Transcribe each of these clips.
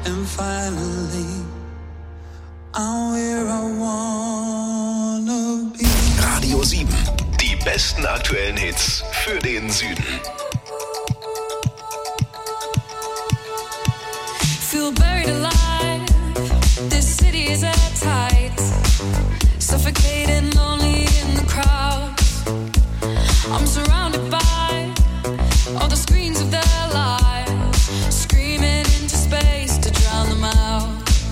And finally, I'm where I wanna be. Radio 7. Die besten aktuellen Hits für den Süden. Feel buried alive. This city is at tight. Suffocating, lonely in the crowds. I'm surrounded by all the screens of their lives, screaming into space to drown them out.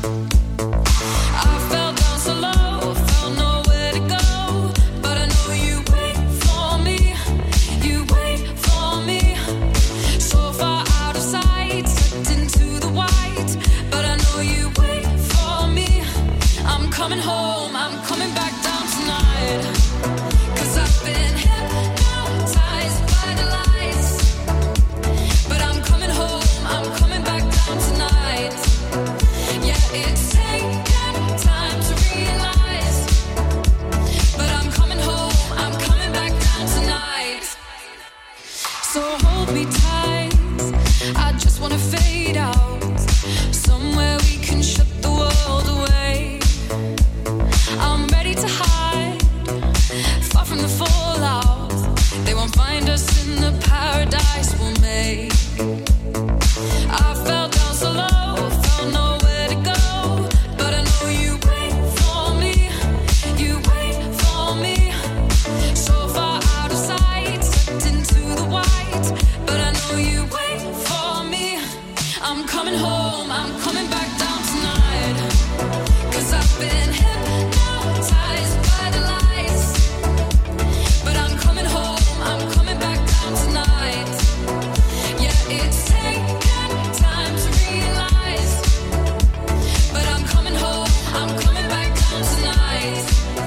I fell down so low, felt nowhere to go, but I know you wait for me, you wait for me. So far out of sight, sucked into the white, but I know you wait for me. I'm coming home, I'm coming back down tonight, 'cause I've been hypnotized by the lights. But I'm coming home, I'm coming back down tonight. Yeah, it's taken time to realize, but I'm coming home, I'm coming back down tonight. So hold me tight, I just wanna fade out, somewhere we can shut the world away. I'm ready to hide, far from the fallout. They won't find us in the paradise we'll make. I fell down so low, felt nowhere to go, but I know you wait for me, you wait for me. So far out of sight, sucked into the white, but I know you wait for me. I'm coming home, I'm coming back down tonight, 'cause I've been hypnotized by the lights. But I'm coming home, I'm coming back down tonight. Yeah, it's taken time to realize, but I'm coming home, I'm coming back down tonight.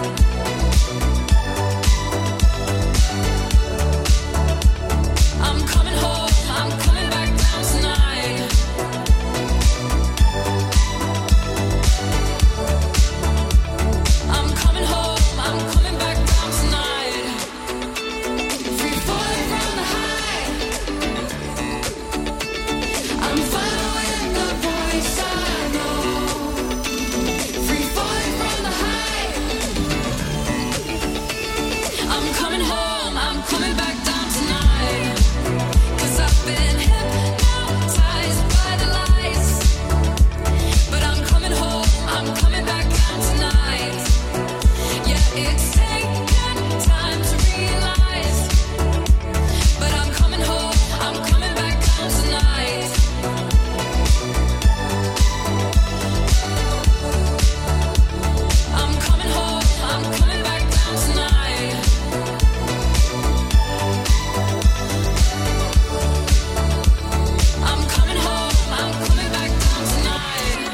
I'm coming home, I'm coming back down tonight. I'm coming home, I'm coming back down tonight. Free falling from the high, I'm following the voice I know. Free falling from the high, I'm coming home, I'm coming back down tonight, 'cause I've been hypnotized by the lights. But I'm coming home, I'm coming back down tonight. Yeah, it's taken time to realize, but I'm coming home, I'm coming back down tonight. I'm coming home, I'm coming back down tonight. I'm coming home, I'm coming back down tonight.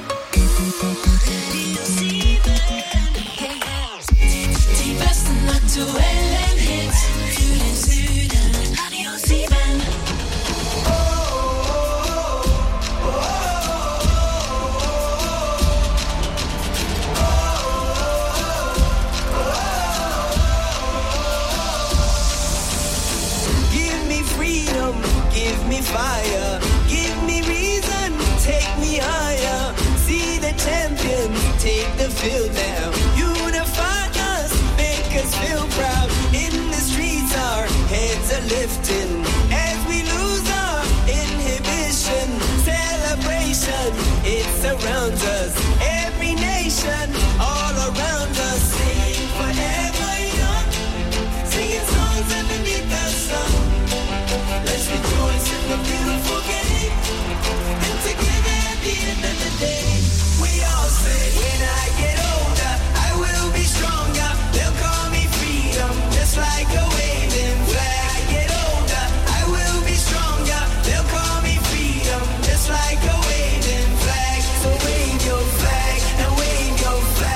Die besten aktuellen Hits für den Süden. Radio 7. Give me freedom, give me fire, give me reason, take me higher. See the champions, take the field now. Unify us, make us feel proud. In the streets our heads are lifting as we lose our inhibition. Celebration, it surrounds us. Every nation, all around us. Sing forever young, singing songs underneath the sun. Let's rejoice in the beautiful game, and together at the end of the day, we all say, when I get older, I will be stronger. They'll call me freedom, just like a waving flag. I get older, I will be stronger. They'll call me freedom, just like a waving flag. So wave your flag and wave your flag.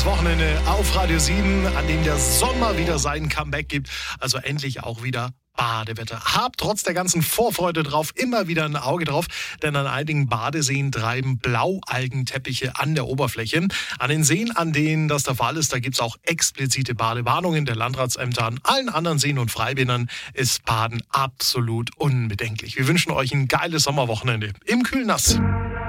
Wochenende auf Radio 7, an dem der Sommer wieder sein Comeback gibt. Also endlich auch wieder Badewetter. Habt trotz der ganzen Vorfreude drauf immer wieder ein Auge drauf, denn an einigen Badeseen treiben Blaualgenteppiche an der Oberfläche. An den Seen, an denen das der Fall ist, da gibt es auch explizite Badewarnungen der Landratsämter. An allen anderen Seen und Freibädern ist Baden absolut unbedenklich. Wir wünschen euch ein geiles Sommerwochenende im Kühlnass.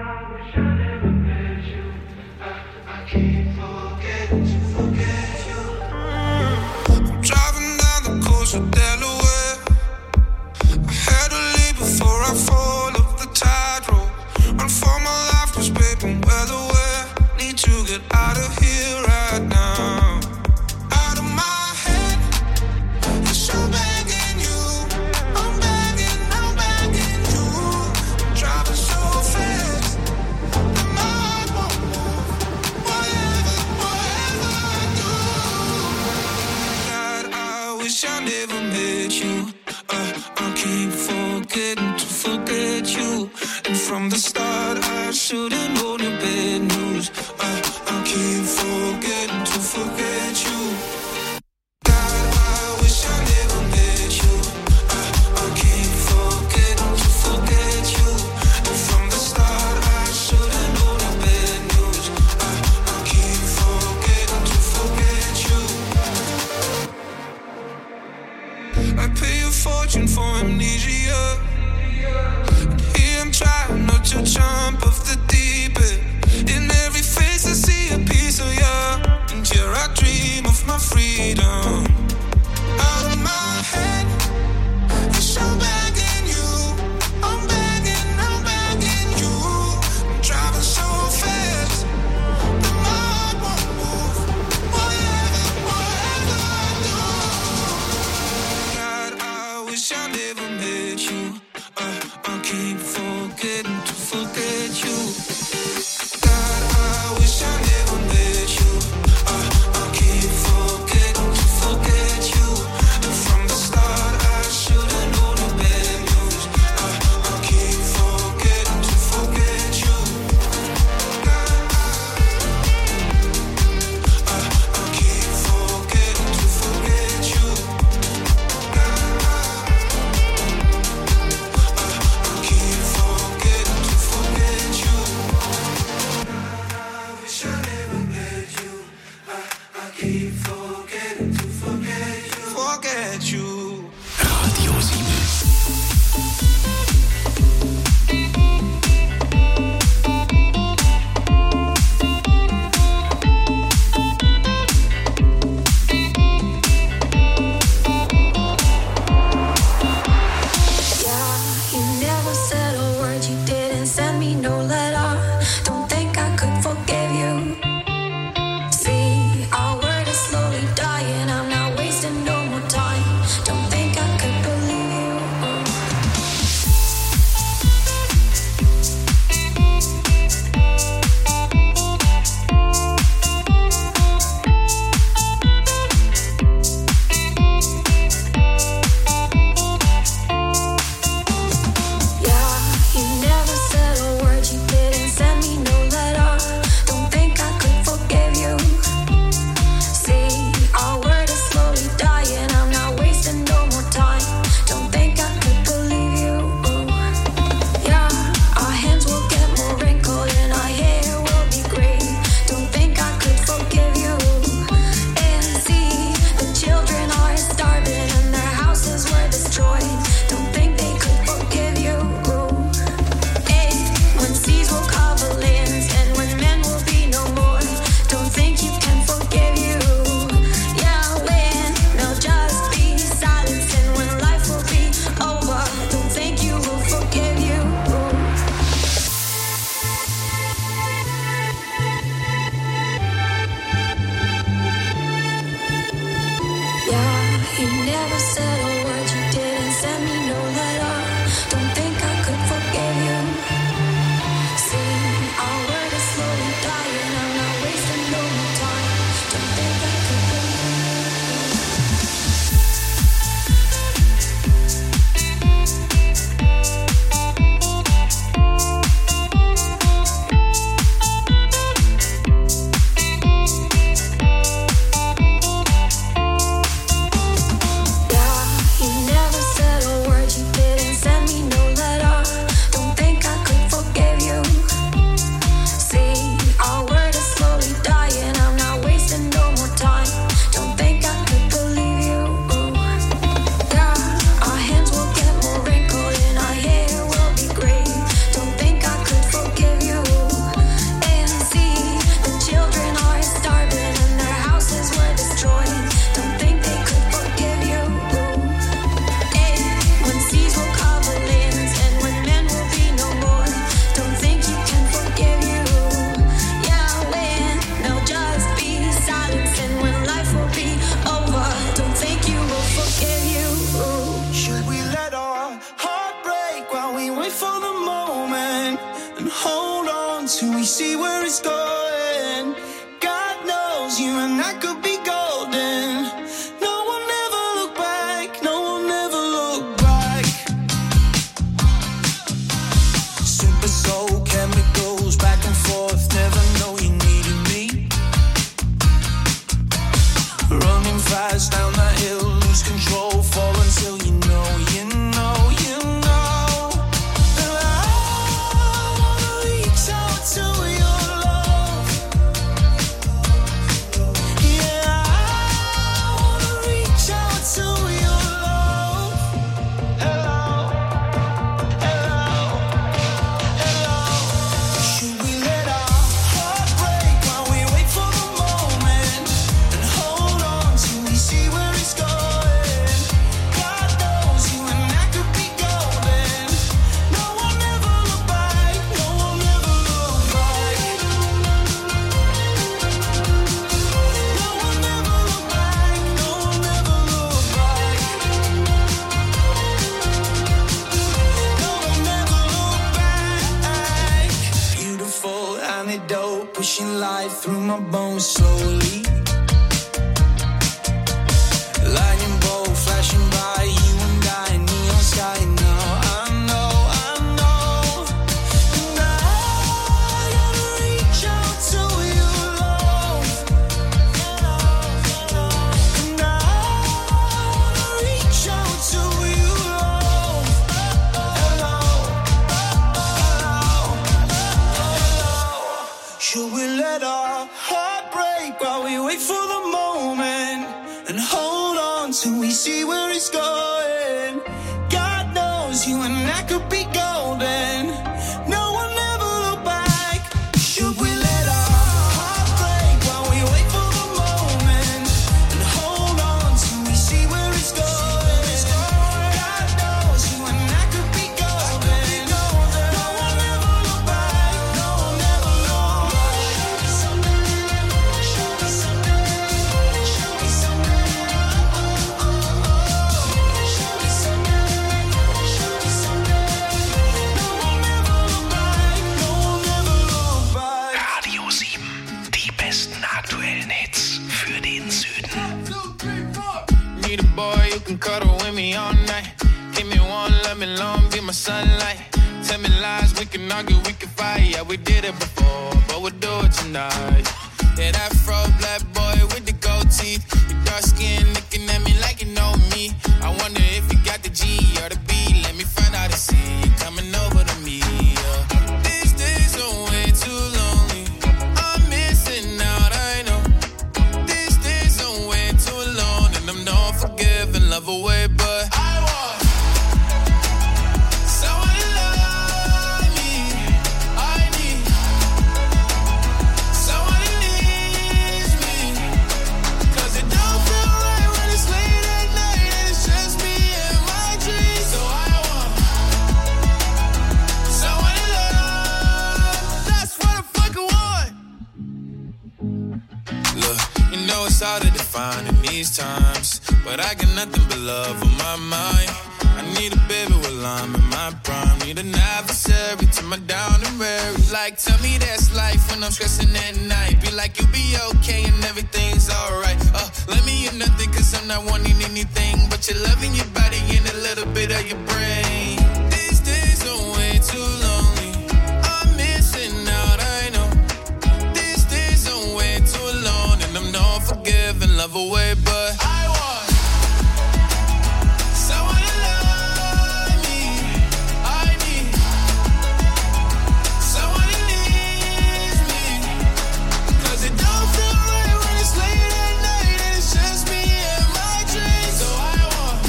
Driving down the coast of Delaware, I had to leave before I fall off the tide roll. Run for my life, 'cause babe, I'm well aware. Need to get out of here right now. Out of my head, 'cause I'm begging you. I'm begging you. Driving so fast, that my heart won't move. Whatever I do. God, I wish I never met you. I keep forgetting to forget you. And from the start, I should've known your bad news. I keep forgetting to forget you. God, I wish I never met you. I keep forgetting to forget you. And from the start, I should've known your bad news. I keep forgetting to forget you. I pay a fortune for amnesia. And here I'm trying not to jump off the deep end. In every face I see a piece of you. And here I dream of my freedom. Out of my head, 'cause I'm begging you. I'm begging you. I'm driving so fast, that my heart won't move. Whatever I do. God, I wish I never met you. I keep forgetting to forget you. God, I wish I never met you. I keep forgetting to forget you. And from the start, I should've known the bad news. I keep forgetting to forget you. God, I keep forgetting to forget you. Forget you. Radio 7. see where it's going. God knows you and I could be golden. No one ever look back, no one ever look back. Super soul chemicals back and forth, never know you needed me. Running fast down that hill, lose control, fall until you know, you know, you know. And I wanna reach out to your love. Yeah, I wanna reach out to your love. Hello, hello, hello. Should we let our heart break while we wait for the moment and hold on till we see where it's going? God knows you and I could be golden. No one ever look back, no one ever look back. No one ever look back, no one ever look back. No one ever look back. Beautiful antidote, pushing life through my bones slowly. Lightning bolt flashing by, you and I, neon sky now. I know, I know. And I gotta reach out to your love. And I wanna reach out to your love. Hello, hello, hello. Should we let our heart break while we wait for the moment and hold on till we see where it's going? God knows you and I could be golden. No one ever look back. Should we let our heart break while we wait for the moment and hold on till we see where it's going? God knows you and I could be golden. No one ever look back. No one ever look back. Show me something. Show me something. Show me something. Show me something. No one ever look back. No one ever look back. Radio 7. Die besten aktuellen Hits für den Süden. Need a boy who can cuddle with me all night. Give me one, let me long, be my sunlight. Tell me lies, we can argue, we can fight. Yeah, we did it before, but we'll do it tonight. Yeah, that fro black boy with the gold teeth. Your dark skin looking at me like you know me. I wonder if you got the G or the B. Let me find out and see you coming over to me. Yeah. These days are way too lonely. I'm missing out, I know. These days I'm way too alone, and I'm not forgiving, love away, but I want someone to love me. I need someone who needs me. 'Cause it don't feel right when it's late at night and it's just me and my dreams. So I want someone to love. That's what I fucking want. Look, you know it's hard to define in these times, but I got nothing but love on my mind. I need a baby while I'm in my prime. Need an adversary to my down and weary. Like, tell me that's life when I'm stressing at night. Be like, you'll be okay and everything's alright. Let me hear nothing 'cause I'm not wanting anything but your love in your body and a little bit of your brain. These days are way too lonely. I'm missing out, I know. These days I'm way too alone, and I'm not forgiving, love away, but I want someone to love me. I need someone who needs me. 'Cause it don't feel right when it's late at night and it's just me and my dreams. So I want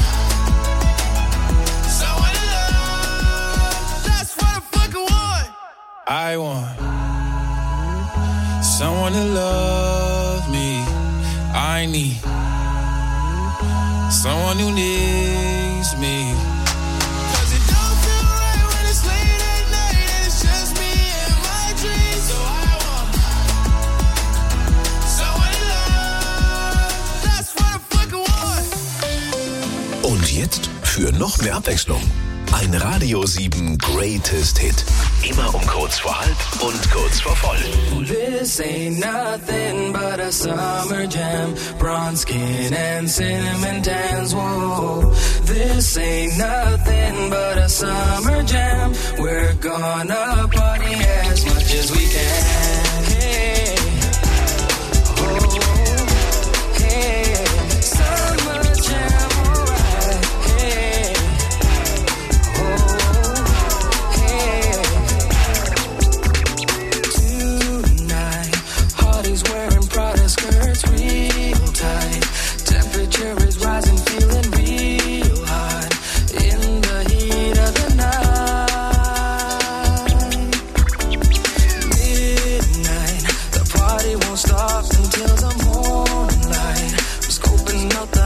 someone to love. That's what I fucking want. I want someone to love me. I need someone who needs me. 'Cause it don't feel right when it's late at night and it's just me and my dreams. So I want someone to love. That's what I fucking want. Und jetzt für noch mehr Abwechslung. Ein Radio 7 Greatest Hit. Immer um kurz vor halb und kurz vor voll. This ain't nothing but a summer jam. Bronze skin and cinnamon tans. Whoa. This ain't nothing but a summer jam. We're gonna party as much as we can. Hey. Oh. Hey. Summer jam, alright. Hey. Oh. Hey. Tonight, Hardy's wearing Prada skirts real tight. Temperature is rising, feeling real hot in the heat of the night. Midnight, the party won't stop until the morning light. I'm scoping out the